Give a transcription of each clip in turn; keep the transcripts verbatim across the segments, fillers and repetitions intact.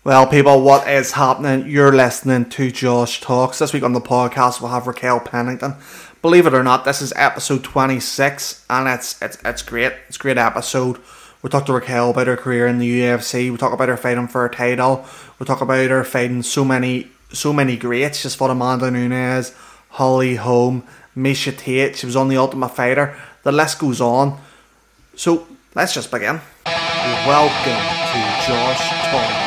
Well, people, what is happening? You're listening to Josh Talks. This week on the podcast, we'll have Raquel Pennington. Believe it or not, this is episode twenty-six, and it's it's it's great. It's a great episode. We talk to Raquel about her career in the U F C. We talk about her fighting for a title. We talk about her fighting so many so many greats. She's fought Amanda Nunes, Holly Holm, Miesha Tate. She was on The Ultimate Fighter. The list goes on. So let's just begin. Welcome to Josh Talks.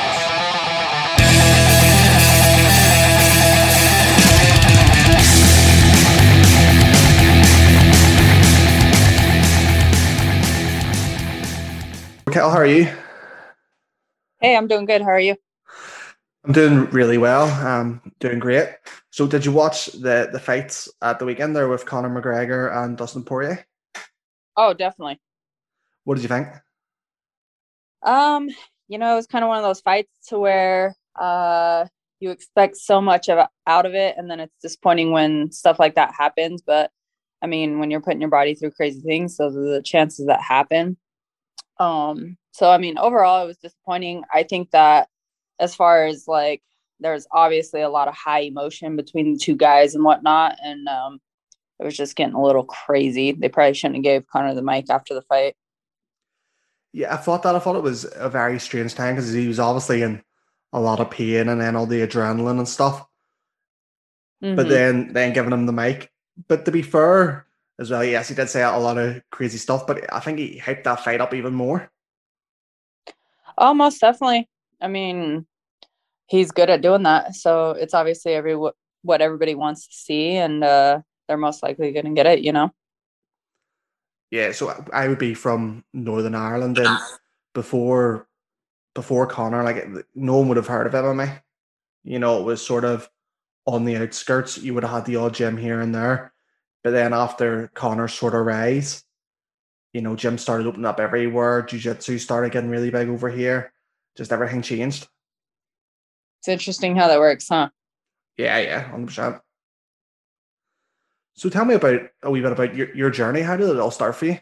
Raquel, how are you? Hey, I'm doing good. How are you? I'm doing really well. Um, doing great. So, did you watch the the fights at the weekend there with Conor McGregor and Dustin Poirier? Oh, definitely. What did you think? Um, you know, it was kind of one of those fights to where uh you expect so much of out of it, and then it's disappointing when stuff like that happens. But I mean, when you're putting your body through crazy things, those are the chances that happen. Um, so I mean, overall, it was disappointing. I think that as far as like, there's obviously a lot of high emotion between the two guys and whatnot, and um, it was just getting a little crazy. They probably shouldn't have gave Conor the mic after the fight. Yeah, I thought that. I thought it was a very strange time because he was obviously in a lot of pain and then all the adrenaline and stuff. Mm-hmm. But then, then giving him the mic. But to be fair as well, yes, he did say a lot of crazy stuff, but I think he hyped that fight up even more. Oh, most definitely. I mean, he's good at doing that. So it's obviously every what everybody wants to see, and uh, they're most likely going to get it, you know? Yeah, so I would be from Northern Ireland, and before before Conor, like, no one would have heard of M M A. You know, it was sort of on the outskirts. You would have had the odd gym here and there. But then after Conor's sort of rise, you know, gyms started opening up everywhere. Jiu-jitsu started getting really big over here. Just everything changed. It's interesting how that works, huh? Yeah, yeah, one hundred percent. So tell me about a wee bit about your, your journey. How did it all start for you?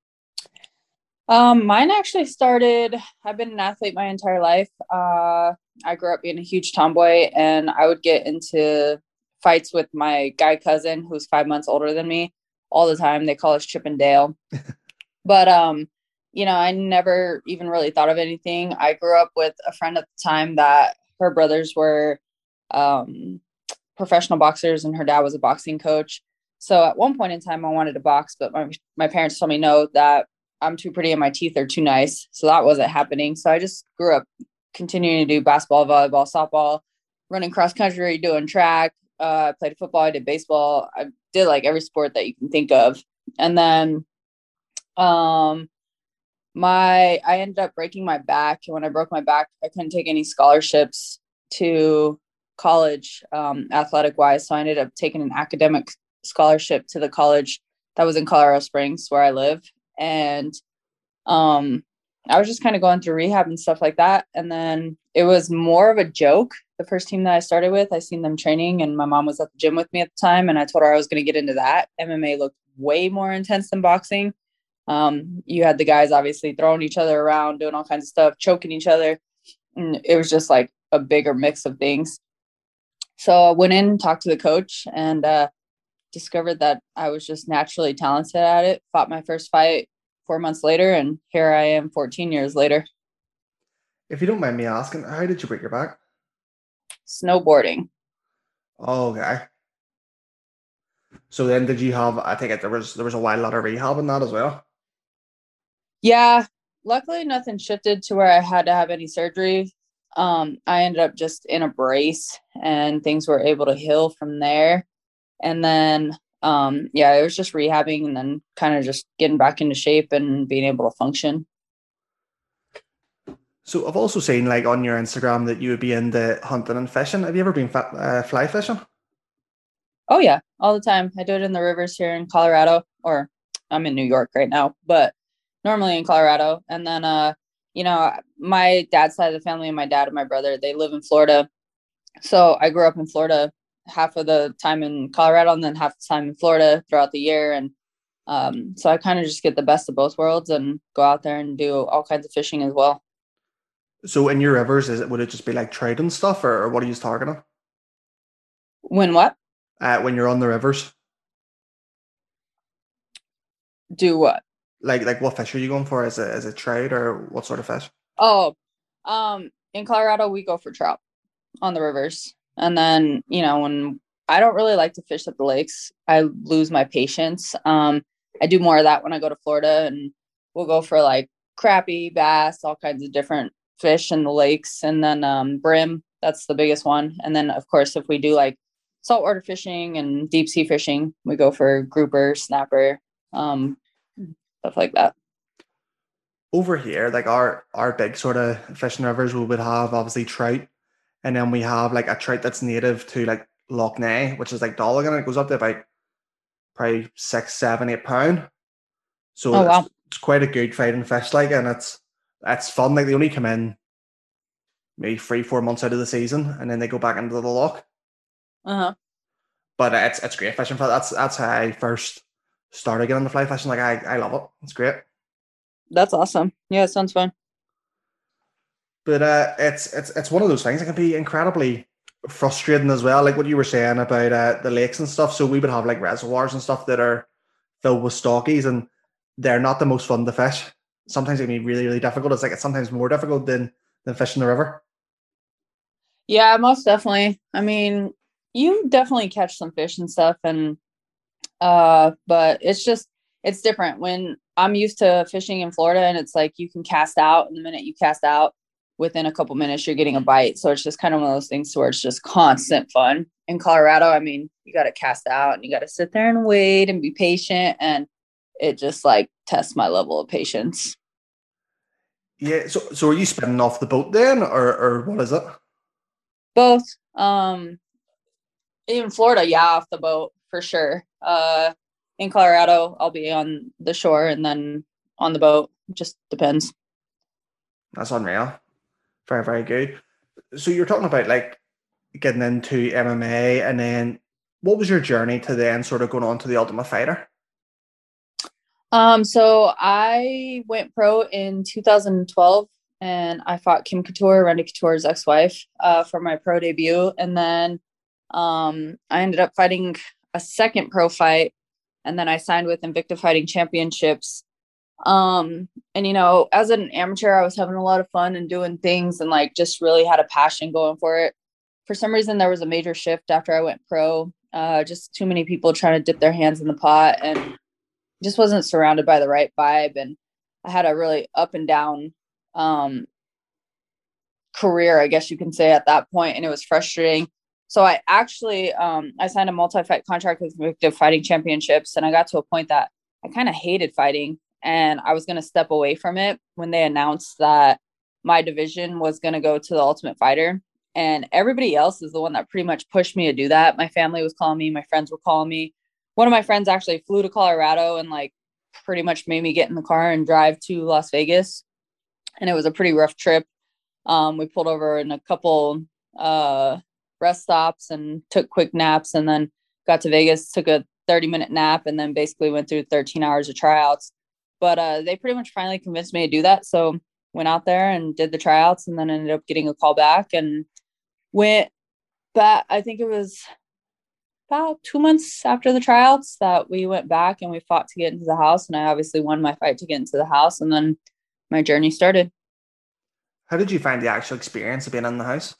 Um, mine actually started, I've been an athlete my entire life. Uh, I grew up being a huge tomboy, and I would get into fights with my guy cousin who's five months older than me all the time. They call us Chip and Dale. But, um, you know, I never even really thought of anything. I grew up with a friend at the time that her brothers were um, professional boxers, and her dad was a boxing coach. So at one point in time, I wanted to box, but my, my parents told me no, that I'm too pretty and my teeth are too nice. So that wasn't happening. So I just grew up continuing to do basketball, volleyball, softball, running cross country, doing track. Uh, I played football. I did baseball. I did like every sport that you can think of. And then um, my, I ended up breaking my back. And when I broke my back, I couldn't take any scholarships to college, um, athletic wise. So I ended up taking an academic scholarship to the college that was in Colorado Springs, where I live. And um, I was just kind of going through rehab and stuff like that. And then it was more of a joke. The first team that I started with, I seen them training, and my mom was at the gym with me at the time. And I told her I was going to get into that. M M A looked way more intense than boxing. Um, you had the guys obviously throwing each other around, doing all kinds of stuff, choking each other. And it was just like a bigger mix of things. So I went in, talked to the coach, and uh, discovered that I was just naturally talented at it. Fought my first fight four months later, and here I am fourteen years later. If you don't mind me asking, how did you break your back? Snowboarding. Oh, okay. So then did you have, I think it, there was there was a wild lot of rehab in that as well? Yeah. Luckily, nothing shifted to where I had to have any surgery. Um, I ended up just in a brace, and things were able to heal from there. And then, um, yeah, it was just rehabbing and then kind of just getting back into shape and being able to function. So I've also seen, like, on your Instagram that you would be into hunting and fishing. Have you ever been fa- uh, fly fishing? Oh, yeah, all the time. I do it in the rivers here in Colorado, or I'm in New York right now, but normally in Colorado. And then, uh, you know, my dad's side of the family and my dad and my brother, they live in Florida. So I grew up in Florida, half of the time in Colorado and then half the time in Florida throughout the year. And um, so I kind of just get the best of both worlds and go out there and do all kinds of fishing as well. So in your rivers, is it would it just be like trout and stuff, or, or what are you targeting? When what? Uh, when you're on the rivers, Do what? like like what fish are you going for? Is it is it trout or what sort of fish? Oh, um, in Colorado we go for trout on the rivers. And then, you know, when I don't really like to fish at the lakes, I lose my patience. Um, I do more of that when I go to Florida, and we'll go for like crappie, bass, all kinds of different fish in the lakes. And then um, brim, that's the biggest one. And then, of course, if we do like saltwater fishing and deep sea fishing, we go for grouper, snapper, um, stuff like that. Over here, like our our big sort of fishing rivers, we would have obviously trout, and then we have like a trout that's native to like Loch Ness, which is like Dolligan. It goes up to about probably six, seven, eight pound. So Oh, it's wow. it's quite a good fighting fish, like, and it's it's fun. Like they only come in maybe three, four months out of the season, and then they go back into the loch. Uh-huh. But it's it's great fishing for that's that's how I first started getting the fly fishing. Like I I love it. It's great. That's awesome. Yeah, it sounds fun. But uh, it's it's it's one of those things that can be incredibly frustrating as well. Like what you were saying about uh, the lakes and stuff. So we would have like reservoirs and stuff that are filled with stockies, and they're not the most fun to fish. Sometimes it can be really really difficult. It's like it's sometimes more difficult than than fishing the river. Yeah, most definitely. I mean, you definitely catch some fish and stuff, and uh, but it's just it's different when I'm used to fishing in Florida, and it's like you can cast out, and the minute you cast out, within a couple minutes you're getting a bite. So it's just kind of one of those things where it's just constant fun. In Colorado, I mean, you got to cast out, and you got to sit there and wait and be patient, and it just like tests my level of patience. Yeah. So so are you spinning off the boat then, or or what is it? Both. Um, in Florida, yeah, off the boat for sure. Uh, in Colorado, I'll be on the shore and then on the boat. Just depends. That's unreal. Very very good. So you're talking about like getting into M M A, and then what was your journey to then sort of going on to the Ultimate Fighter? Um, so I went pro in two thousand twelve, and I fought Kim Couture, Randy Couture's ex-wife, uh, for my pro debut. And then um, I ended up fighting a second pro fight, and then I signed with Invicta Fighting Championships. Um, and you know, as an amateur, I was having a lot of fun and doing things, and like just really had a passion going for it. For some reason, there was a major shift after I went pro. Uh, just too many people trying to dip their hands in the pot, and just wasn't surrounded by the right vibe. And I had a really up and down um, career, I guess you can say, at that point, and it was frustrating. So I actually um, I signed a multi-fight contract with Invicta Fighting Championships, and I got to a point that I kind of hated fighting, and I was going to step away from it when they announced that my division was going to go to the Ultimate Fighter. And everybody else is the one that pretty much pushed me to do that. My family was calling me, my friends were calling me. One of my friends actually flew to Colorado and like pretty much made me get in the car and drive to Las Vegas. And it was a pretty rough trip. Um, we pulled over in a couple uh, rest stops and took quick naps, and then got to Vegas, took a thirty minute nap, and then basically went through thirteen hours of tryouts. But uh, they pretty much finally convinced me to do that. So went out there and did the tryouts, and then ended up getting a call back and went back. I think it was about two months after the tryouts that we went back and we fought to get into the house. And I obviously won my fight to get into the house. And then my journey started. How did you find the actual experience of being in the house?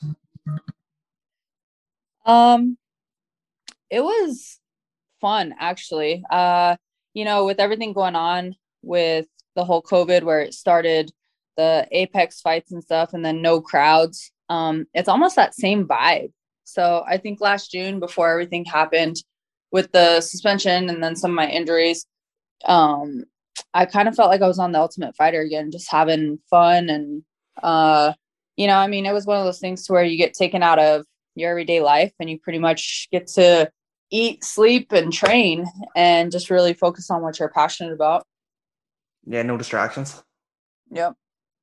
Um, it was fun, actually. Uh, you know, with everything going on with the whole COVID, where it started the Apex fights and stuff, and then no crowds. Um, it's almost that same vibe. So I think last June, before everything happened with the suspension and then some of my injuries, um, I kind of felt like I was on the Ultimate Fighter again, just having fun. And, uh, you know, I mean, it was one of those things to where you get taken out of your everyday life and you pretty much get to eat, sleep, and train and just really focus on what you're passionate about. Yeah, no distractions. Yep.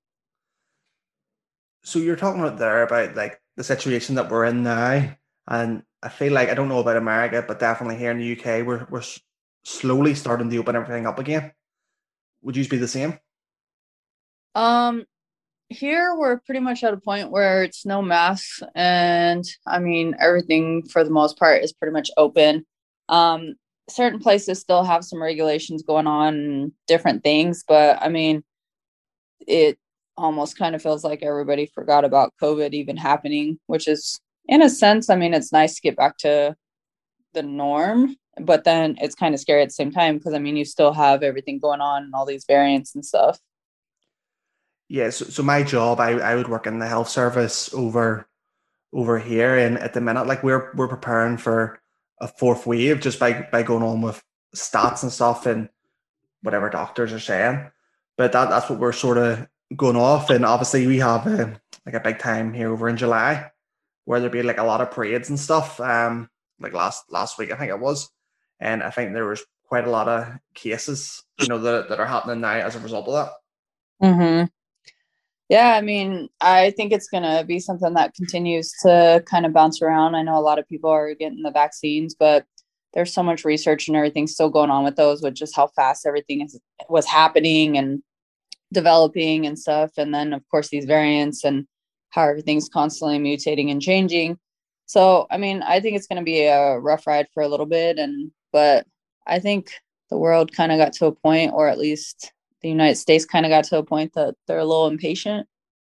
So you're talking about there about like the situation that we're in now, and I feel like I don't know about America, but definitely here in the U K, we're we're slowly starting to open everything up again. Would you be the same? Um, here we're pretty much at a point where it's no masks, and I mean everything for the most part is pretty much open. Um, certain places still have some regulations going on and different things, but I mean it almost kind of feels like everybody forgot about COVID even happening, which is in a sense, I mean, it's nice to get back to the norm, but then it's kind of scary at the same time because I mean you still have everything going on and all these variants and stuff. Yeah, so, so my job, I, I would work in the health service over over here, and at the minute, like we're we're preparing for a fourth wave just by by going on with stats and stuff and whatever doctors are saying. But that that's what we're sort of going off, and obviously we have a, like a big time here over in July where there'll be like a lot of parades and stuff. Um, like last last week I think it was, and I think there was quite a lot of cases, you know, that that are happening now as a result of that. Mm-hmm. Yeah, I mean, I think it's going to be something that continues to kind of bounce around. I know a lot of people are getting the vaccines, but there's so much research and everything still going on with those, with just how fast everything is was happening and developing and stuff. And then, of course, these variants and how everything's constantly mutating and changing. So, I mean, I think it's going to be a rough ride for a little bit. And, but I think the world kind of got to a point, or at least the United States kind of got to a point that they're a little impatient.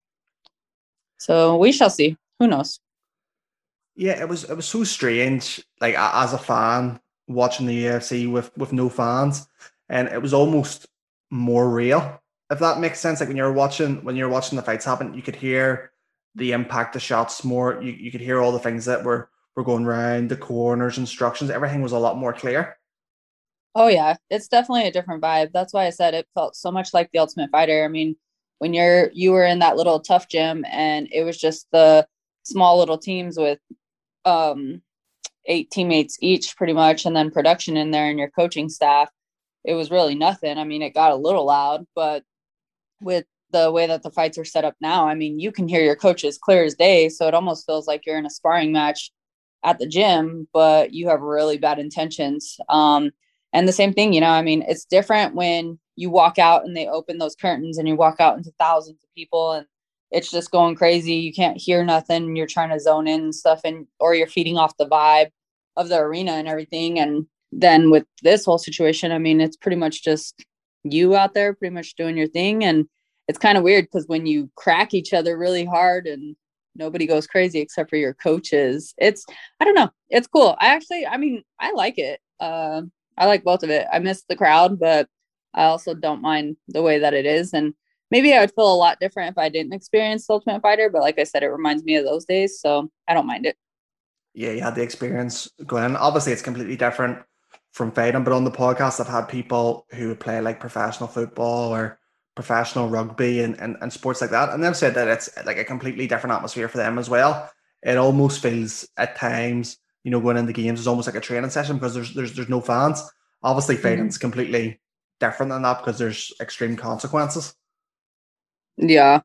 So we shall see. Who knows? Yeah, it was it was so strange. Like as a fan watching the U F C with with no fans, and it was almost more real, if that makes sense. Like when you're watching when you're watching the fights happen, you could hear the impact of shots more. You you could hear all the things that were were going around, the corners, instructions. Everything was a lot more clear. Oh yeah, it's definitely a different vibe. That's why I said it felt so much like The Ultimate Fighter. I mean, when you're you were in that little tough gym and it was just the small little teams with um eight teammates each pretty much, and then production in there and your coaching staff, it was really nothing. I mean, it got a little loud, but with the way that the fights are set up now, I mean, you can hear your coaches clear as day. So it almost feels like you're in a sparring match at the gym, but you have really bad intentions. Um, and the same thing, you know, I mean, it's different when you walk out and they open those curtains and you walk out into thousands of people and it's just going crazy. You can't hear nothing. You're trying to zone in and stuff, and or you're feeding off the vibe of the arena and everything. And then with this whole situation, I mean, it's pretty much just you out there pretty much doing your thing. And it's kind of weird because when you crack each other really hard and nobody goes crazy except for your coaches, it's, I don't know. It's cool. I actually, I mean, I like it. Uh, I like both of it. I miss the crowd, but I also don't mind the way that it is. And maybe I would feel a lot different if I didn't experience the Ultimate Fighter. But like I said, it reminds me of those days. So I don't mind it. Yeah, you had the experience going. Obviously, it's completely different from fighting, but on the podcast, I've had people who play like professional football or professional rugby and, and, and sports like that. And they've said that it's like a completely different atmosphere for them as well. It almost feels at times, you know, going into games is almost like a training session because there's there's there's no fans. Obviously, fighting's Mm-hmm. completely different than that because there's extreme consequences. Yeah.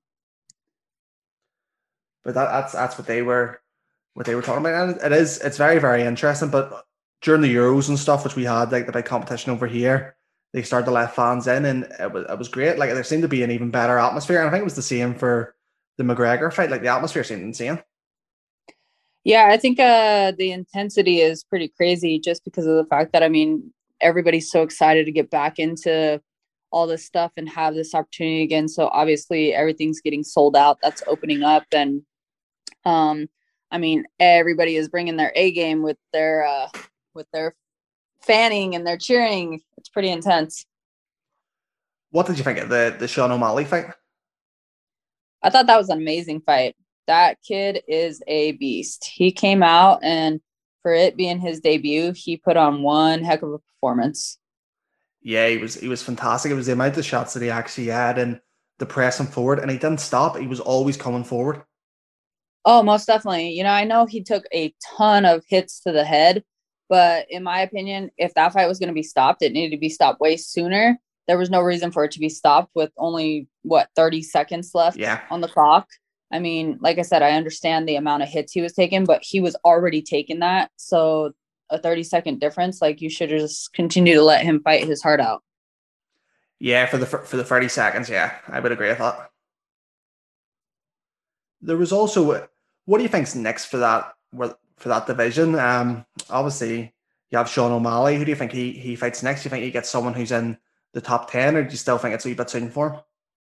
But that, that's that's what they were what they were talking about. And it is it's very, very interesting. But during the Euros and stuff, which we had like the big competition over here, they started to let fans in and it was it was great. Like there seemed to be an even better atmosphere. And I think it was the same for the McGregor fight. Like the atmosphere seemed insane. Yeah, I think uh, the intensity is pretty crazy just because of the fact that, I mean, everybody's so excited to get back into all this stuff and have this opportunity again. So obviously everything's getting sold out. That's opening up. And um, I mean, everybody is bringing their A game with their, uh, with their fanning and their cheering. It's pretty intense. What did you think of the, the Sean O'Malley fight? I thought that was an amazing fight. That kid is a beast. He came out, and for it being his debut, he put on one heck of a performance. Yeah, he was he was fantastic. It was the amount of shots that he actually had and the pressing forward, and he didn't stop. He was always coming forward. Oh, most definitely. You know, I know he took a ton of hits to the head, but in my opinion, if that fight was going to be stopped, it needed to be stopped way sooner. There was no reason for it to be stopped with only, what, thirty seconds left Yeah. on the clock. I mean, like I said, I understand the amount of hits he was taking, but he was already taking that. So a thirty second difference, like you should just continue to let him fight his heart out. Yeah, for the for the thirty seconds, yeah. I would agree with that. there was also, what do you think's next for that for that division? Um, obviously you have Sean O'Malley. Who do you think he he fights next? Do you think he gets someone who's in the top ten, or do you still think it's a wee bit soon for him?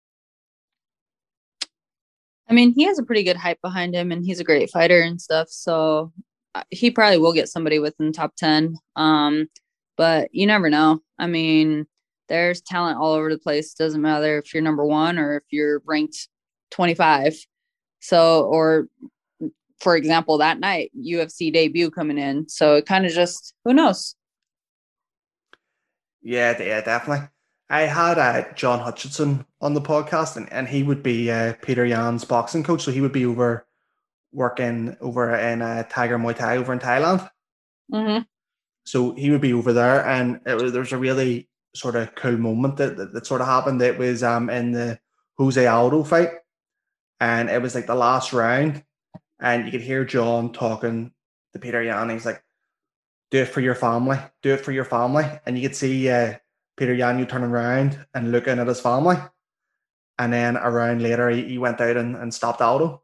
I mean, he has a pretty good hype behind him, and he's a great fighter and stuff. So he probably will get somebody within the top ten. Um, but you never know. I mean, there's talent all over the place. Doesn't matter if you're number one or if you're ranked twenty-five. So, or for example, that night, U F C debut coming in. So it kind of just, who knows? Yeah, yeah, definitely. I had uh, John Hutchinson on the podcast, and, and he would be uh, Peter Yan's boxing coach. So he would be over working over in uh, Tiger Muay Thai over in Thailand. Mm-hmm. So he would be over there, and it was, there was a really sort of cool moment that, that, that sort of happened. It was um in the Jose Aldo fight, and it was like the last round, and you could hear John talking to Peter Yan. He's like, "Do it for your family. Do it for your family." And you could see uh, Peter Yan you turning around and looking at his family, and then a round later he, he went out and, and stopped Aldo.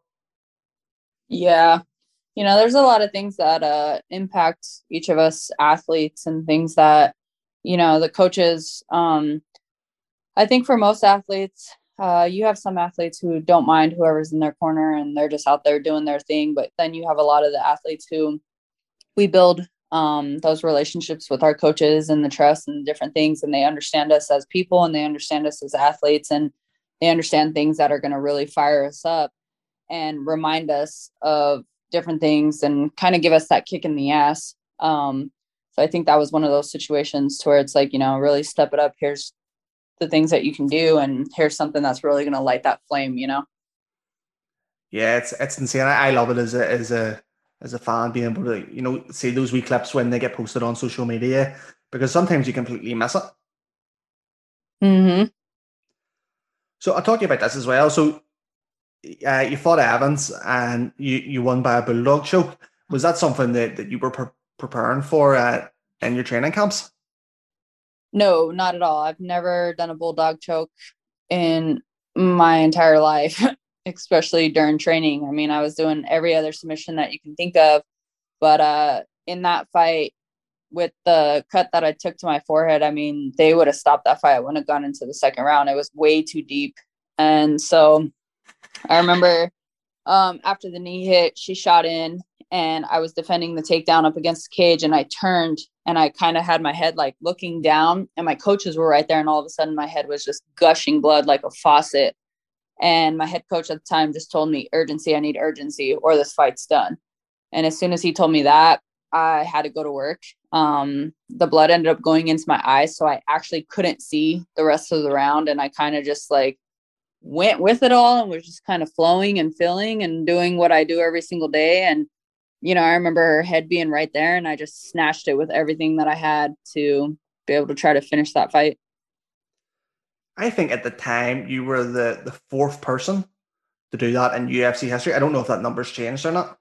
Yeah. You know, there's a lot of things that uh, impact each of us athletes, and things that, you know, the coaches, um, I think for most athletes, uh, you have some athletes who don't mind whoever's in their corner and they're just out there doing their thing. But then you have a lot of the athletes who we build um, those relationships with our coaches and the trust and different things. And they understand us as people, and they understand us as athletes, and they understand things that are going to really fire us up and remind us of different things and kind of give us that kick in the ass. Um, so I think that was one of those situations to where it's like, you know, really step it up. Here's the things that you can do, and here's something that's really going to light that flame, you know? Yeah, it's it's insane. I, I love it as a as a as a fan, being able to, you know, see those wee clips when they get posted on social media, because sometimes you completely miss it. Mm-hmm. So I'll talk to you about this as well. So uh, you fought Evans and you, you won by a bulldog choke. Was that something that, that you were pre- preparing for uh, in your training camps? No, not at all. I've never done a bulldog choke in my entire life, especially during training. I mean, I was doing every other submission that you can think of, but uh, in that fight, with the cut that I took to my forehead, I mean, they would have stopped that fight. I wouldn't have gone into the second round. It was way too deep. And so I remember um, after the knee hit, she shot in, and I was defending the takedown up against the cage, and I turned and I kind of had my head like looking down, and my coaches were right there. And all of a sudden my head was just gushing blood like a faucet. And my head coach at the time just told me, urgency, I need urgency, or this fight's done. And as soon as he told me that, I had to go to work. Um, the blood ended up going into my eyes, so I actually couldn't see the rest of the round. And I kind of just like went with it all and was just kind of flowing and filling and doing what I do every single day. And, you know, I remember her head being right there, and I just snatched it with everything that I had to be able to try to finish that fight. I think at the time you were the, the fourth person to do that in U F C history. I don't know if that number's changed or not.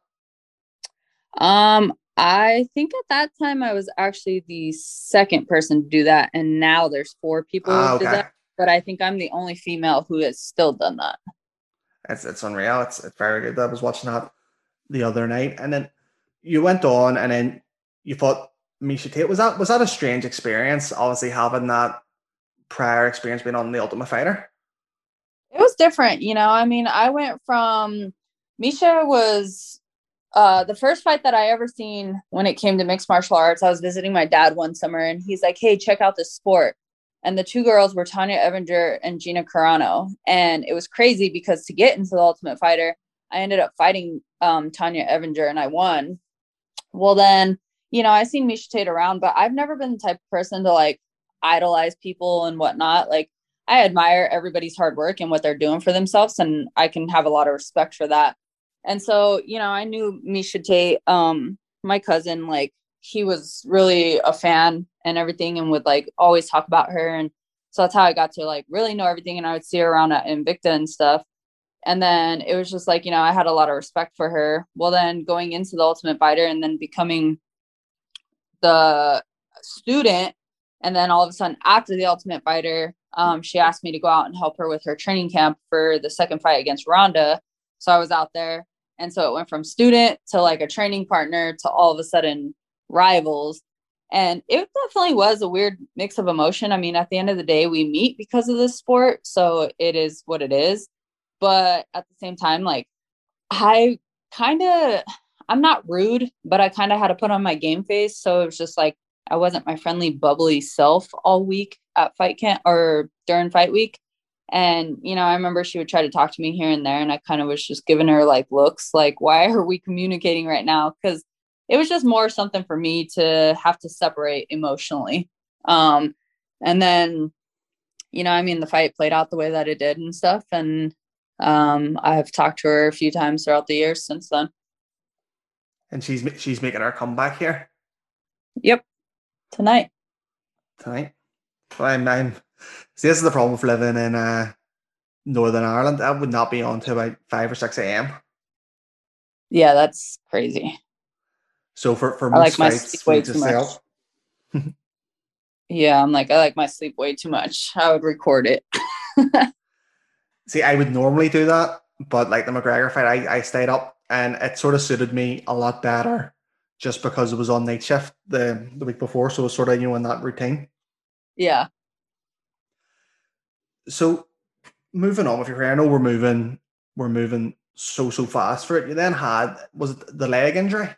Um, I think at that time I was actually the second person to do that, and now there's four people Ah, who okay. did that. But I think I'm the only female who has still done that. It's it's unreal. It's it's very good. I was watching that the other night, and then you went on, and then you fought Miesha Tate. Was that was that a strange experience? Obviously, having that prior experience being on The Ultimate Fighter. It was different, you know. I mean, I went from Miesha was uh, the first fight that I ever seen when it came to mixed martial arts. I was visiting my dad one summer, and he's like, "Hey, check out this sport." And the two girls were Tanya Evinger and Gina Carano. And it was crazy because to get into the Ultimate Fighter, I ended up fighting um, Tanya Evinger, and I won. Well, then, you know, I've seen Miesha Tate around, but I've never been the type of person to like idolize people and whatnot. Like, I admire everybody's hard work and what they're doing for themselves, and I can have a lot of respect for that. And so, you know, I knew Miesha Tate, um, my cousin, like, he was really a fan and everything, and would like always talk about her. And so that's how I got to like really know everything. And I would see her around at Invicta and stuff. And then it was just like, you know, I had a lot of respect for her. Well, then going into the Ultimate Fighter and then becoming the student, and then all of a sudden after the Ultimate Fighter, um, she asked me to go out and help her with her training camp for the second fight against Ronda. So I was out there. And so it went from student to like a training partner to all of a sudden rivals. And it definitely was a weird mix of emotion. I mean, at the end of the day, we meet because of this sport. So it is what it is. But at the same time, like I kind of, I'm not rude, but I kind of had to put on my game face. So it was just like, I wasn't my friendly, bubbly self all week at fight camp or during fight week. And, you know, I remember she would try to talk to me here and there. And I kind of was just giving her like looks like, why are we communicating right now? Because it was just more something for me to have to separate emotionally. Um, and then, you know, I mean, the fight played out the way that it did and stuff. And um, I've talked to her a few times throughout the years since then. And she's she's making her comeback here. Yep. Tonight. Tonight. Well, I'm, I'm see, this is the problem with living in uh, Northern Ireland. I would not be on to about five or six a.m. Yeah, that's crazy. So for, for I most like my fights, sleep we way just too stay much. up. Yeah, I'm like, I like my sleep way too much. I would record it. See, I would normally do that, but like the McGregor fight, I, I stayed up and it sort of suited me a lot better just because it was on night shift the, the week before. So it was sort of, you know, in that routine. Yeah. So moving on with your career, I know we're moving, we're moving so, so fast for it. You then had, was it the leg injury?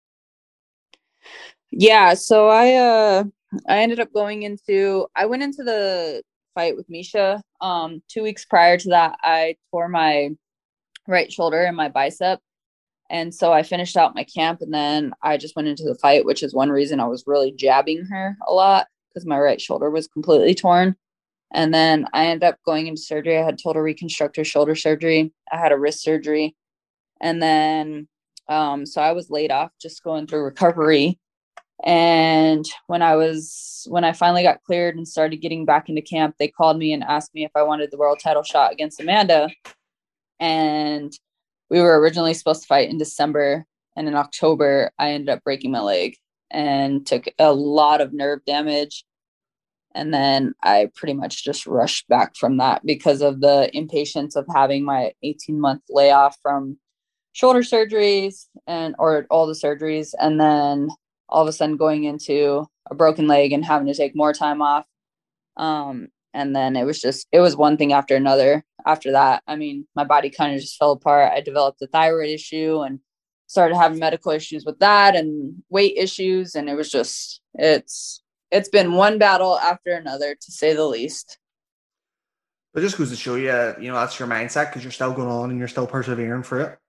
Yeah. So I, uh, I ended up going into, I went into the fight with Misha. Um, two weeks prior to that, I tore my right shoulder and my bicep. And so I finished out my camp and then I just went into the fight, which is one reason I was really jabbing her a lot because my right shoulder was completely torn. And then I ended up going into surgery. I had total reconstructive shoulder surgery. I had a wrist surgery. And then, um, so I was laid off just going through recovery. And when I was, when I finally got cleared and started getting back into camp, they called me and asked me if I wanted the world title shot against Amanda. And we were originally supposed to fight in December. And in October, I ended up breaking my leg and took a lot of nerve damage. And then I pretty much just rushed back from that because of the impatience of having my eighteen month layoff from shoulder surgeries and or all the surgeries. And then all of a sudden going into a broken leg and having to take more time off. Um, and then it was just, it was one thing after another. After that, I mean, my body kind of just fell apart. I developed a thyroid issue and started having medical issues with that and weight issues. And it was just, it's, it's been one battle after another, to say the least. But it just goes to show you, you know, that's your mindset because you're still going on and you're still persevering for it.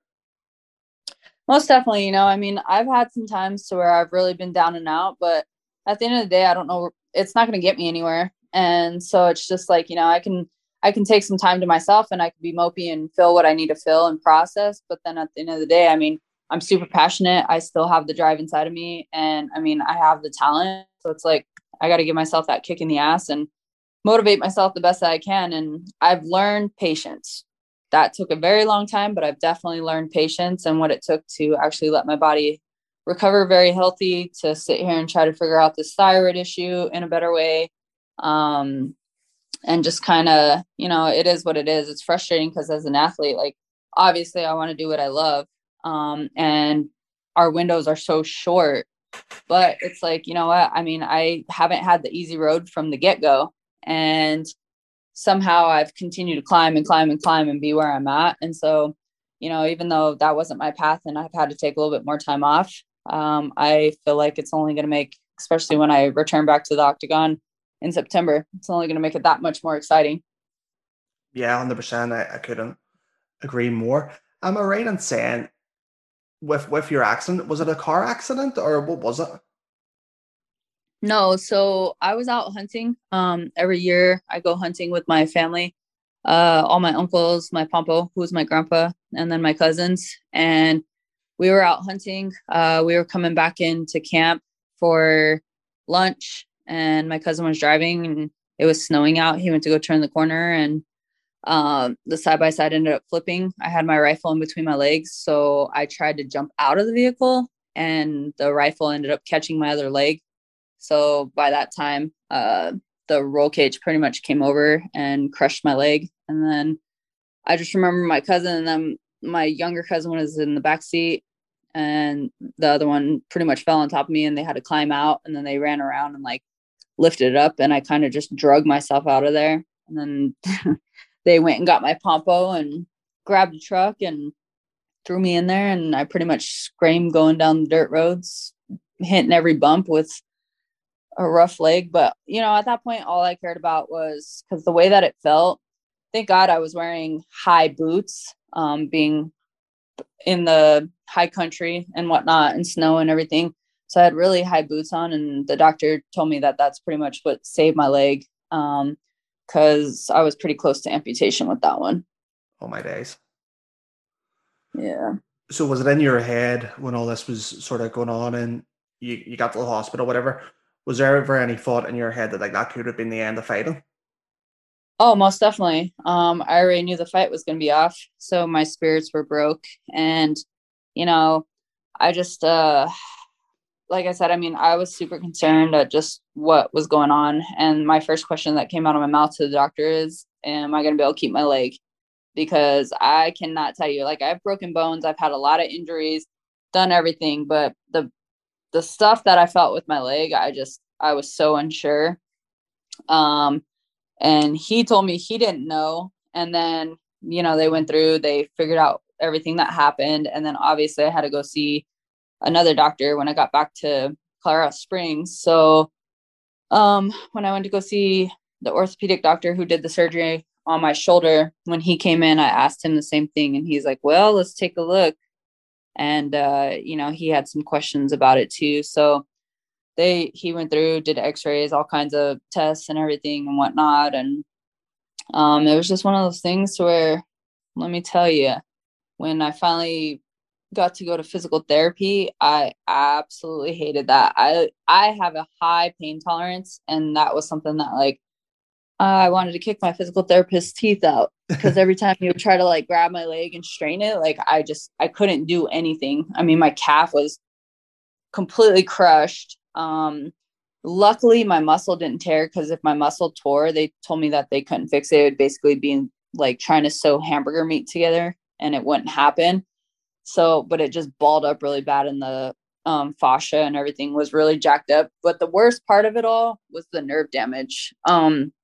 Most definitely, you know, I mean, I've had some times to where I've really been down and out, but at the end of the day, I don't know, it's not going to get me anywhere. And so it's just like, you know, I can, I can take some time to myself and I can be mopey and feel what I need to feel and process. But then at the end of the day, I mean, I'm super passionate. I still have the drive inside of me. And I mean, I have the talent. So it's like, I got to give myself that kick in the ass and motivate myself the best that I can. And I've learned patience. That took a very long time, but I've definitely learned patience and what it took to actually let my body recover very healthy, to sit here and try to figure out this thyroid issue in a better way. Um, and just kind of, you know, it is what it is. It's frustrating because as an athlete, like, obviously I want to do what I love. Um, and our windows are so short, but it's like, you know what? I mean, I haven't had the easy road from the get-go. And somehow I've continued to climb and climb and climb and be where I'm at. And so, you know, even though that wasn't my path and I've had to take a little bit more time off, um, I feel like it's only going to make, especially when I return back to the octagon in September, it's only going to make it that much more exciting. Yeah, one hundred percent. I, I couldn't agree more. Am I right in saying with, with your accident, was it a car accident or what was it? No, so I was out hunting. Um, every year I go hunting with my family, uh, all my uncles, my pompo, who's my grandpa, and then my cousins. And we were out hunting. Uh, we were coming back into camp for lunch, and my cousin was driving, and it was snowing out. He went to go turn the corner, and um, the side by side ended up flipping. I had my rifle in between my legs, so I tried to jump out of the vehicle, and the rifle ended up catching my other leg. So by that time, uh, the roll cage pretty much came over and crushed my leg. And then I just remember my cousin and them my younger cousin was in the back seat, and the other one pretty much fell on top of me, and they had to climb out, and then they ran around and like lifted it up, and I kind of just drug myself out of there. And then they went and got my pompo and grabbed a truck and threw me in there, and I pretty much screamed going down the dirt roads, hitting every bump with a rough leg. But you know, at that point, all I cared about was, because the way that it felt, thank God I was wearing high boots, um, being in the high country and whatnot, and snow and everything. So I had really high boots on, and the doctor told me that that's pretty much what saved my leg, um, because I was pretty close to amputation with that one. Oh my days. Yeah. So was it in your head when all this was sort of going on and you, you got to the hospital, whatever, was there ever any thought in your head that like that could have been the end of fighting? Oh, most definitely. Um, I already knew the fight was going to be off, so my spirits were broke. And, you know, I just, uh, like I said, I mean, I was super concerned at just what was going on. And my first question that came out of my mouth to the doctor is, am I going to be able to keep my leg? Because I cannot tell you, like, I've broken bones. I've had a lot of injuries, done everything, but the, the stuff that I felt with my leg, I just, I was so unsure. Um, And he told me he didn't know. And then, you know, they went through, they figured out everything that happened. And then obviously I had to go see another doctor when I got back to Colorado Springs. So um, when I went to go see the orthopedic doctor who did the surgery on my shoulder, when he came in, I asked him the same thing. And he's like, well, let's take a look. And, uh, you know, he had some questions about it too. So they he went through, did x-rays, all kinds of tests and everything and whatnot. And um it was just one of those things where, let me tell you, when I finally got to go to physical therapy, I absolutely hated that. I I have a high pain tolerance, and that was something that like I wanted to kick my physical therapist's teeth out, because every time he would try to like grab my leg and strain it, like I just I couldn't do anything. I mean, my calf was completely crushed. Um, luckily my muscle didn't tear, because if my muscle tore, they told me that they couldn't fix it. It would basically be like trying to sew hamburger meat together, and it wouldn't happen. So, but it just balled up really bad, and the um, fascia and everything was really jacked up. But the worst part of it all was the nerve damage. Um,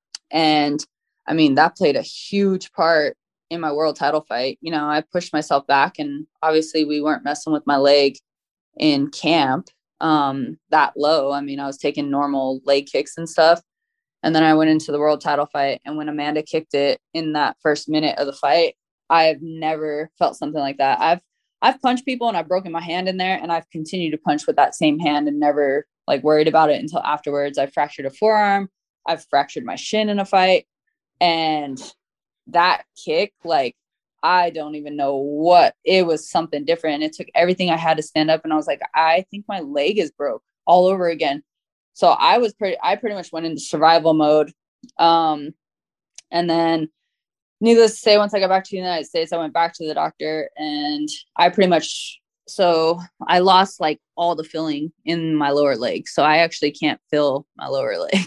and I mean, that played a huge part in my world title fight. You know, I pushed myself back, and obviously we weren't messing with my leg in camp um that low. I mean, I was taking normal leg kicks and stuff. And then I went into the world title fight, and when Amanda kicked it in that first minute of the fight, I've never felt something like that. I've I've punched people and I've broken my hand in there, and I've continued to punch with that same hand and never like worried about it until afterwards. I fractured a forearm, I've fractured my shin in a fight, and that kick, like, I don't even know what, it was something different. It took everything I had to stand up, and I was like, I think my leg is broke all over again. So I was pretty, I pretty much went into survival mode. Um, and then needless to say, once I got back to the United States, I went back to the doctor, and I pretty much, so I lost like all the feeling in my lower leg. So I actually can't feel my lower leg.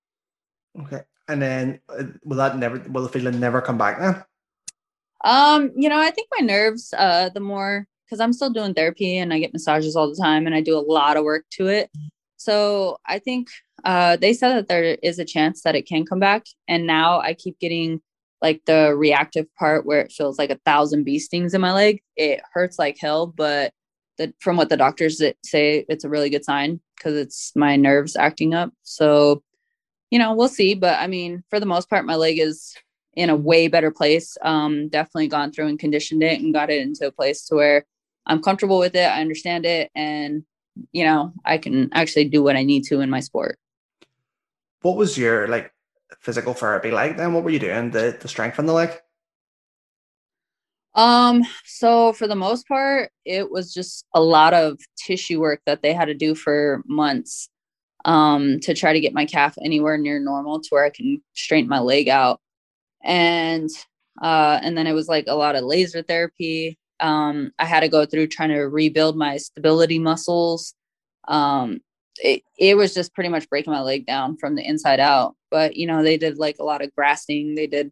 Okay. And then uh, will that never, will the feeling never come back then? Um, you know, I think my nerves, uh, the more, because I'm still doing therapy and I get massages all the time, and I do a lot of work to it. So I think uh, they said that there is a chance that it can come back. And now I keep getting like the reactive part where it feels like a thousand bee stings in my leg. It hurts like hell, but the, from what the doctors say, it's a really good sign, because it's my nerves acting up. So, you know, we'll see. But I mean, for the most part, my leg is in a way better place. Um, definitely gone through and conditioned it and got it into a place to where I'm comfortable with it. I understand it. And, you know, I can actually do what I need to in my sport. What was your like physical therapy like then? What were you doing to, to strengthen the leg? Um, so for the most part, it was just a lot of tissue work that they had to do for months, um, to try to get my calf anywhere near normal to where I can straighten my leg out. And uh and then it was like a lot of laser therapy. um I had to go through trying to rebuild my stability muscles. um it, it was just pretty much breaking my leg down from the inside out. But you know, they did like a lot of grassing, they did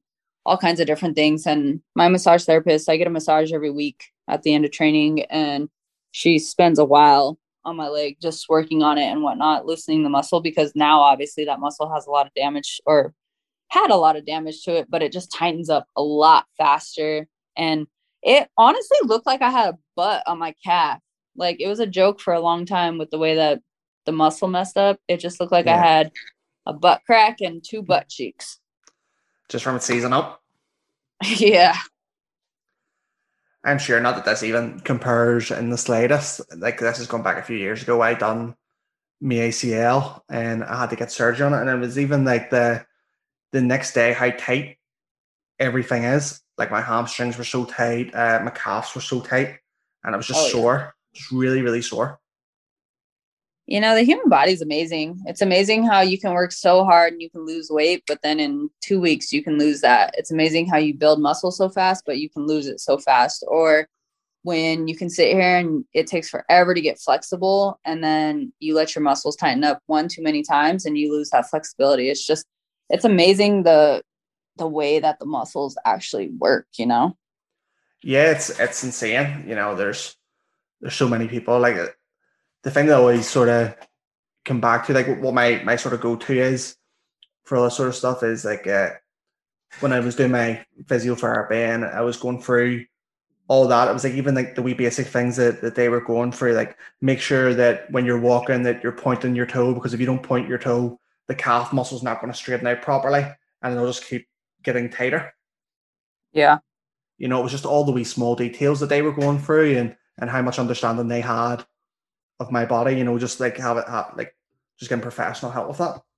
all kinds of different things. And my massage therapist, I get a massage every week at the end of training, and she spends a while on my leg just working on it and whatnot, loosening the muscle, because now obviously that muscle has a lot of damage, or had a lot of damage to it, but it just tightens up a lot faster. And it honestly looked like I had a butt on my calf. Like, it was a joke for a long time with the way that the muscle messed up. It just looked like yeah. I had a butt crack and two butt cheeks. Just from it season up? Yeah. I'm sure not that this even compares in the slightest. Like, this has gone back a few years ago. I done my A C L and I had to get surgery on it. And it was even like the the next day how tight everything is. Like, my hamstrings were so tight, uh, my calves were so tight, and it was just oh, sore. Yeah. Just really, really sore. You know, the human body is amazing. It's amazing how you can work so hard and you can lose weight, but then in two weeks you can lose that. It's amazing how you build muscle so fast, but you can lose it so fast. Or when you can sit here and it takes forever to get flexible, and then you let your muscles tighten up one too many times and you lose that flexibility. It's just, it's amazing the the way that the muscles actually work, you know? Yeah, it's it's insane. You know, there's there's so many people. Like, the thing that I always sort of come back to, like what my, my sort of go-to is for all this sort of stuff is like uh, when I was doing my physiotherapy and I was going through all that, it was like even like the wee basic things that, that they were going through, like make sure that when you're walking that you're pointing your toe, because if you don't point your toe, the calf muscle's not going to straighten out properly and it'll just keep getting tighter. Yeah. You know, it was just all the wee small details that they were going through and, and how much understanding they had of my body, you know, just like have it have, like just getting professional help with that.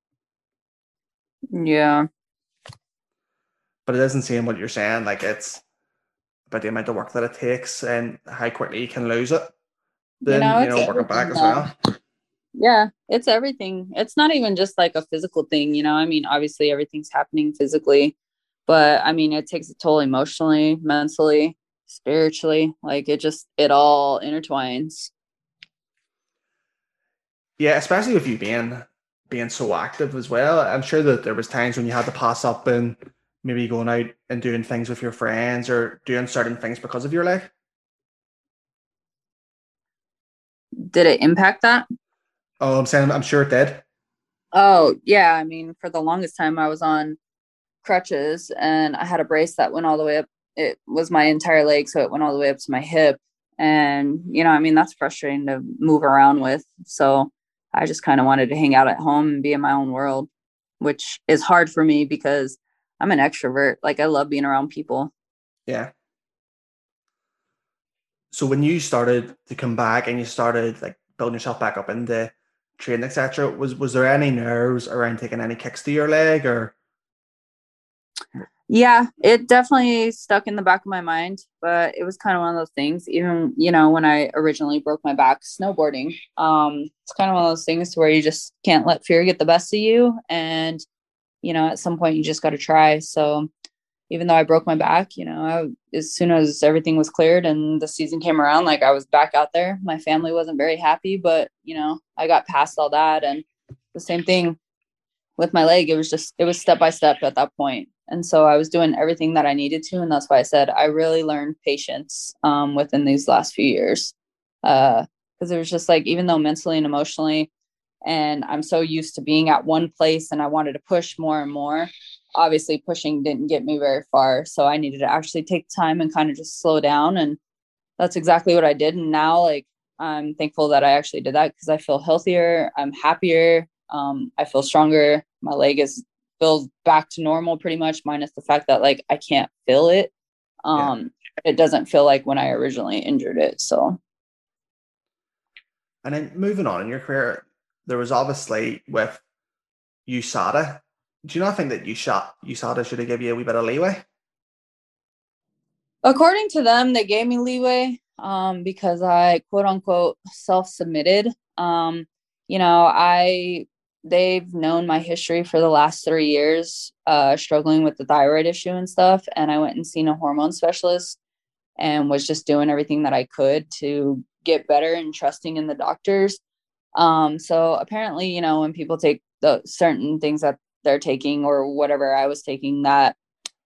Yeah. But it is insane what you're saying. Like, it's about the amount of work that it takes and how quickly you can lose it. Then, you know, you know working back as well. Yeah, it's everything. It's not even just like a physical thing, you know. I mean, obviously everything's happening physically, but I mean, it takes a toll emotionally, mentally, spiritually. Like, it just, it all intertwines. Yeah, especially with you being being so active as well. I'm sure that there was times when you had to pass up and maybe going out and doing things with your friends or doing certain things because of your leg. Did it impact that? Oh, I'm saying I'm sure it did. Oh, yeah. I mean, for the longest time I was on crutches and I had a brace that went all the way up. It was my entire leg, so it went all the way up to my hip. And, you know, I mean, that's frustrating to move around with. So I just kind of wanted to hang out at home and be in my own world, which is hard for me because I'm an extrovert. Like, I love being around people. Yeah. So when you started to come back and you started like building yourself back up into training, et cetera, was was there any nerves around taking any kicks to your leg or? Yeah, it definitely stuck in the back of my mind, but it was kind of one of those things, even, you know, when I originally broke my back snowboarding, um, it's kind of one of those things to where you just can't let fear get the best of you. And, you know, at some point you just got to try. So even though I broke my back, you know, I, as soon as everything was cleared and the season came around, like, I was back out there. My family wasn't very happy, but, you know, I got past all that. And the same thing with my leg, it was just, it was step by step at that point. And so I was doing everything that I needed to. And that's why I said I really learned patience um, within these last few years. Uh, Because it was just like, even though mentally and emotionally, and I'm so used to being at one place and I wanted to push more and more, obviously pushing didn't get me very far. So I needed to actually take time and kind of just slow down. And that's exactly what I did. And now, like, I'm thankful that I actually did that because I feel healthier. I'm happier. Um, I feel stronger. My leg is feels back to normal pretty much, minus the fact that, like, I can't feel it. Um, yeah. It doesn't feel like when I originally injured it. So. And then moving on in your career, there was obviously with U S A D A. Do you not think that U S A D A should have given you a wee bit of leeway? According to them, they gave me leeway um, because I, quote unquote, self-submitted. Um, you know, I they've known my history for the last three years, uh, struggling with the thyroid issue and stuff. And I went and seen a hormone specialist and was just doing everything that I could to get better and trusting in the doctors. Um, so apparently, you know, when people take the certain things that they're taking or whatever I was taking, that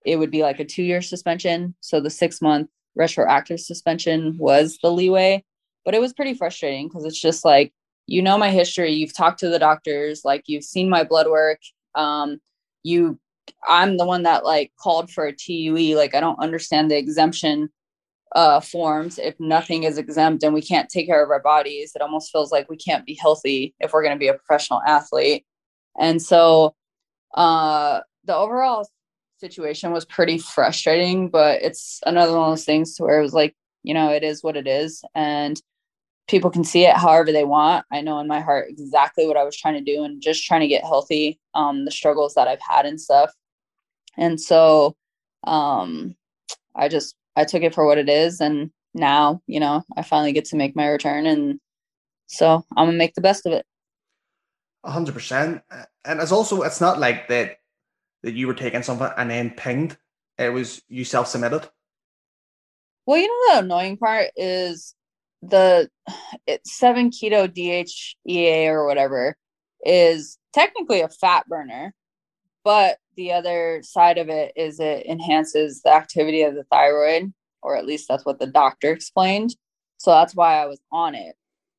it would be like a two year suspension. So the six month retroactive suspension was the leeway, but it was pretty frustrating because it's just like, you know, my history, you've talked to the doctors, like you've seen my blood work. Um, you, I'm the one that like called for a T U E. Like, I don't understand the exemption uh, forms. If nothing is exempt and we can't take care of our bodies, it almost feels like we can't be healthy if we're going to be a professional athlete. And so uh, the overall situation was pretty frustrating, but it's another one of those things to where it was like, you know, it is what it is. And people can see it however they want. I know in my heart exactly what I was trying to do and just trying to get healthy, um, the struggles that I've had and stuff. And so um, I just, I took it for what it is. And now, you know, I finally get to make my return. And so I'm gonna make the best of it. A hundred percent. And it's also, it's not like that, that you were taking something and then pinged. It was you self-submitted. Well, you know, the annoying part is the it's seven keto D H E A or whatever is technically a fat burner, but the other side of it is it enhances the activity of the thyroid, or at least that's what the doctor explained. So that's why I was on it.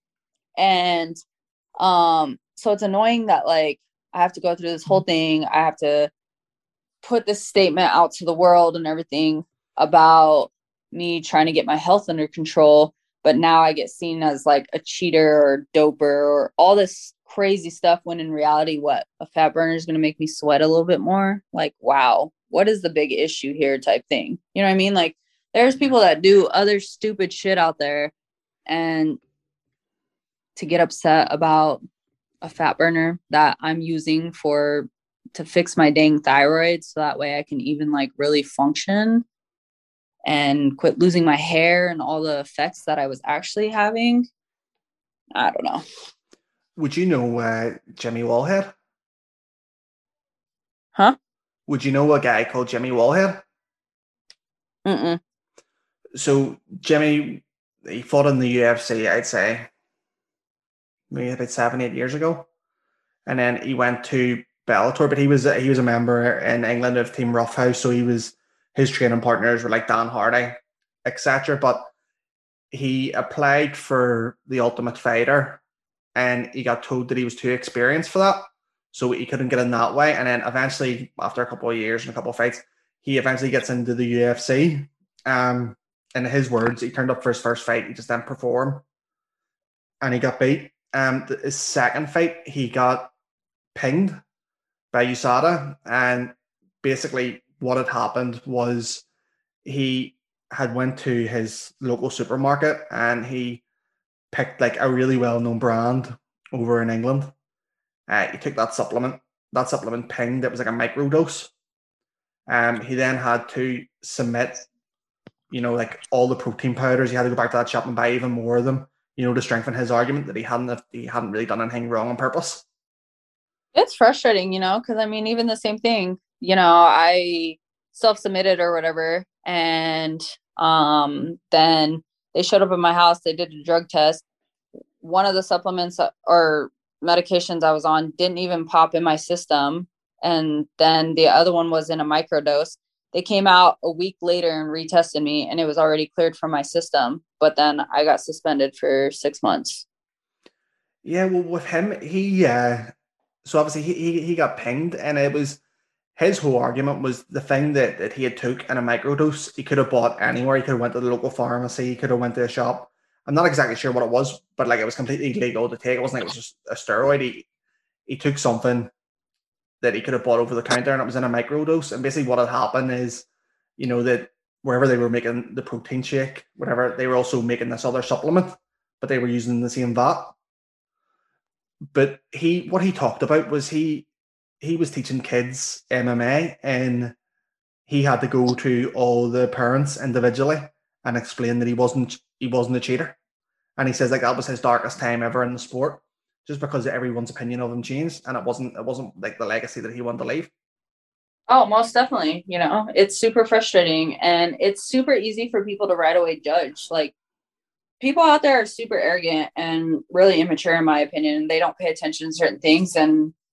And um, so it's annoying that like I have to go through this whole thing. I have to put this statement out to the world and everything about me trying to get my health under control. But now I get seen as like a cheater or doper or all this crazy stuff, when in reality, what, a fat burner is going to make me sweat a little bit more. Like, wow, what is the big issue here type thing? You know what I mean? Like, there's people that do other stupid shit out there, and to get upset about a fat burner that I'm using for to fix my dang thyroid so that way I can even like really function and quit losing my hair and all the effects that I was actually having. I don't know. Would you know uh, Jimmy Wallhead? Huh? Would you know a guy called Jimmy Wallhead? Mm-mm. So Jimmy, he fought in the U F C, I'd say, maybe about seven, eight years ago. And then he went to Bellator, but he was he was a member in England of Team Roughhouse, so he was his training partners were like Dan Hardy, et cetera. But he applied for the Ultimate Fighter, and he got told that he was too experienced for that, so he couldn't get in that way. And then eventually, after a couple of years and a couple of fights, he eventually gets into the U F C. Um, in his words, he turned up for his first fight, he just didn't perform, and he got beat. Um, his second fight, he got pinged by U S A D A, and basically what had happened was he had went to his local supermarket and he picked like a really well-known brand over in England. Uh, he took that supplement, that supplement pinged, it was like a micro dose. Um, he then had to submit, you know, like all the protein powders. He had to go back to that shop and buy even more of them, you know, to strengthen his argument that he hadn't he hadn't really done anything wrong on purpose. It's frustrating, you know, because I mean, even the same thing, you know, I self-submitted or whatever, and um, then they showed up at my house. They did a drug test. One of the supplements or medications I was on didn't even pop in my system, and then the other one was in a microdose. They came out a week later and retested me, and it was already cleared from my system. But then I got suspended for six months. Yeah, well, with him, he uh, so obviously he, he he got pinged, and it was his whole argument was the thing that, that he had took in a microdose. He could have bought anywhere. He could have went to the local pharmacy. He could have went to a shop. I'm not exactly sure what it was, but like it was completely legal to take. It wasn't like it was just a steroid. He he took something that he could have bought over the counter, and it was in a microdose. And basically, what had happened is, you know, that wherever they were making the protein shake, whatever, they were also making this other supplement, but they were using the same vat. But he, what he talked about was he he was teaching kids M M A, and he had to go to all the parents individually and explain that he wasn't he wasn't a cheater. And he says like that was his darkest time ever in the sport, just because everyone's opinion of him changed, and it wasn't it wasn't like the legacy that he wanted to leave. Oh, most definitely. You know, it's super frustrating, and it's super easy for people to right away judge. Like, people out there are super arrogant and really immature, in my opinion. They don't pay attention to certain things. And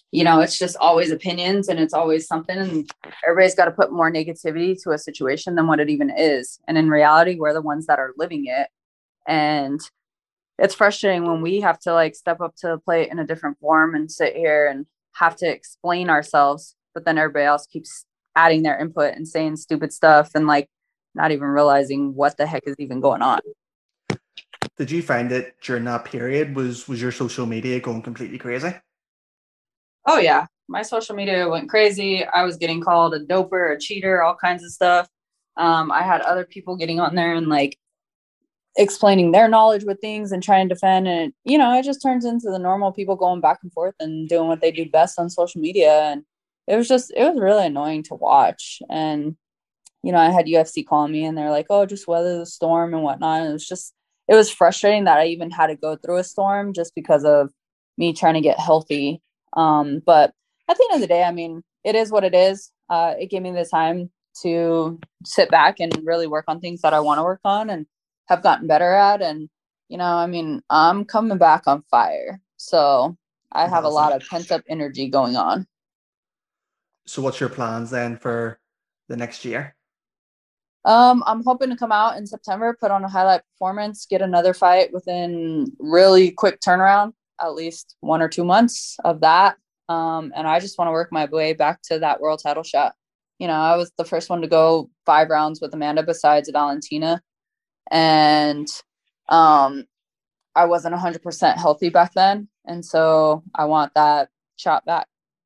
you know, it's just always opinions and it's always something. And everybody's got to put more negativity to a situation than what it even is. And in reality, we're the ones that are living it. And it's frustrating when we have to like step up to the plate in a different form and sit here and have to explain ourselves. But then everybody else keeps adding their input and saying stupid stuff and like not even realizing what the heck is even going on. Did you find that during that period was was your social media going completely crazy? Oh yeah, my social media went crazy. I was getting called a doper, a cheater, all kinds of stuff. Um, I had other people getting on there and like explaining their knowledge with things and trying to defend. And, you know, it just turns into the normal people going back and forth and doing what they do best on social media. And it was just, it was really annoying to watch. And, you know, I had U F C calling me and they're like, oh, just weather the storm and whatnot. And it was just, it was frustrating that I even had to go through a storm just because of me trying to get healthy. Um, but at the end of the day, I mean, it is what it is. Uh, it gave me the time to sit back and really work on things that I want to work on and have gotten better at. And, you know, I mean, I'm coming back on fire. So I have a lot of pent up energy going on. So what's your plans then for the next year? Um, I'm hoping to come out in September, put on a highlight performance, get another fight within really quick turnaround, at least one or two months of that. Um, and I just want to work my way back to that world title shot. You know, I was the first one to go five rounds with Amanda besides Valentina. And um, I wasn't one hundred percent healthy back then. And so I want that shot back.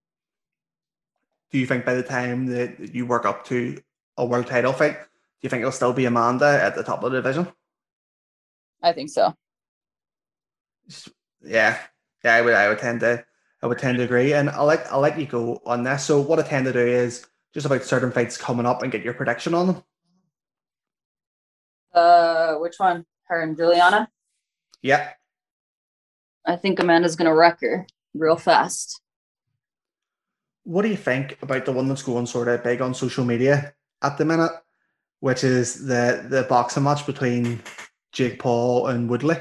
Do you think by the time that you work up to a world title fight, do you think it'll still be Amanda at the top of the division? I think so. Yeah, yeah, I would, I would tend to, I would tend to agree. And I'll let, I'll let you go on this. So what I tend to do is just about certain fights coming up and get your prediction on them. Uh, which one? Her and Juliana? Yeah. I think Amanda's going to wreck her real fast. What do you think about the one that's going sort of big on social media at the minute, which is the the boxing match between Jake Paul and Woodley?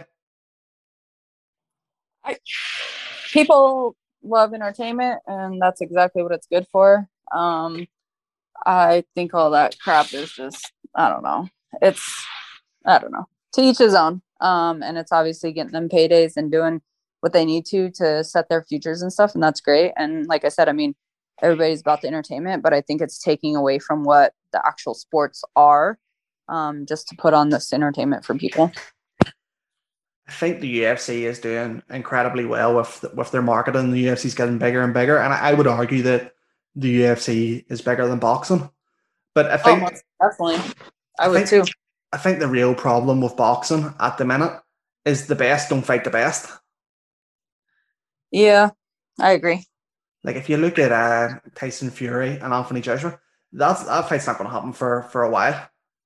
I, people love entertainment, and that's exactly what it's good for. Um, I think all that crap is just, I don't know. It's, I don't know. To each his own. Um, and it's obviously getting them paydays and doing what they need to to set their futures and stuff, and that's great. And like I said, I mean, everybody's about the entertainment, but I think it's taking away from what the actual sports are, um, just to put on this entertainment for people. I think the U F C is doing incredibly well with with their marketing. The U F C is getting bigger and bigger, and I would argue that the U F C is bigger than boxing. But I think oh, definitely, I, I would think, too. I think the real problem with boxing at the minute is the best don't fight the best. Yeah, I agree. Like if you look at uh, Tyson Fury and Anthony Joshua, that's that fight's not going to happen for for a while.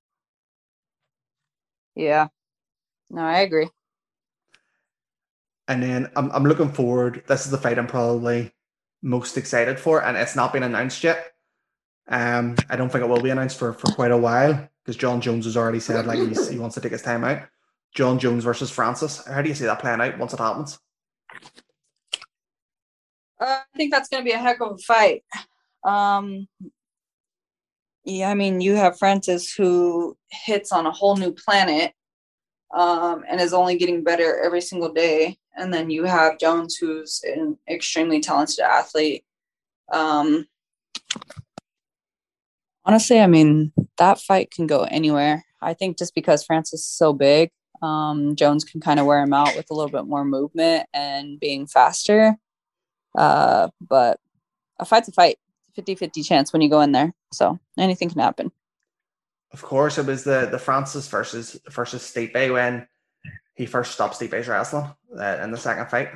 Yeah, no, I agree. And then I'm I'm looking forward. This is the fight I'm probably most excited for, and it's not been announced yet. Um, I don't think it will be announced for, for quite a while because John Jones has already said like he's, he wants to take his time out. John Jones versus Francis. How do you see that playing out once it happens? Uh, I think that's going to be a heck of a fight. Um, yeah, I mean, you have Francis who hits on a whole new planet, um, and is only getting better every single day. And then you have Jones, who's an extremely talented athlete. Um, honestly, I mean, that fight can go anywhere. I think just because Francis is so big, um, Jones can kind of wear him out with a little bit more movement and being faster. Uh, but a fight's a fight. fifty-fifty chance when you go in there. So anything can happen. Of course, it was the, the Francis versus versus Stipe when he first stopped Stipe's wrestling uh, in the second fight.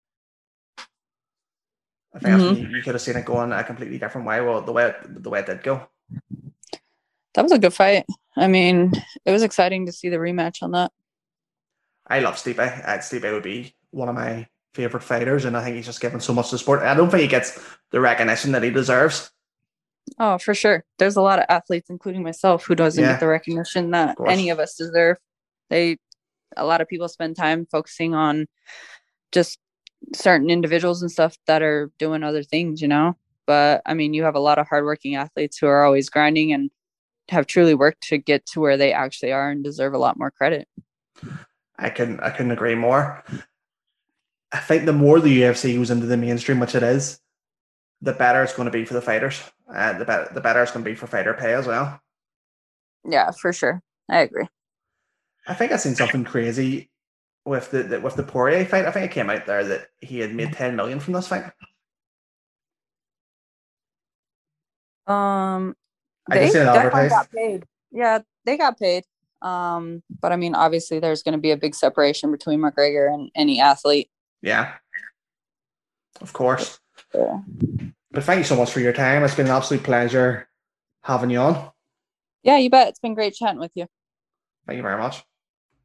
I think mm-hmm. you, you could have seen it going a completely different way. Well, the way it, the way it did go. That was a good fight. I mean, it was exciting to see the rematch on that. I love Stipe. Uh, Stipe would be one of my favorite fighters, and I think he's just given so much to sport. I don't think he gets the recognition that he deserves. Oh, for sure. There's a lot of athletes, including myself, who doesn't yeah, get the recognition that of any of us deserve. They, a lot of people spend time focusing on just certain individuals and stuff that are doing other things, you know. But I mean, you have a lot of hardworking athletes who are always grinding and have truly worked to get to where they actually are and deserve a lot more credit. I couldn't I couldn't agree more. I think the more the U F C goes into the mainstream, which it is, the better it's going to be for the fighters. Uh, the better the better it's going to be for fighter pay as well. Yeah, for sure. I agree. I think I seen something crazy with the, the with the Poirier fight. I think it came out there that he had made ten million from this fight. Um, I just they seen it definitely advertised. got paid. Yeah, they got paid. Um, but I mean, obviously, there's going to be a big separation between McGregor and any athlete. Yeah, of course. Yeah. But thank you so much for your time. It's been an absolute pleasure having you on. Yeah, you bet. It's been great chatting with you. Thank you very much.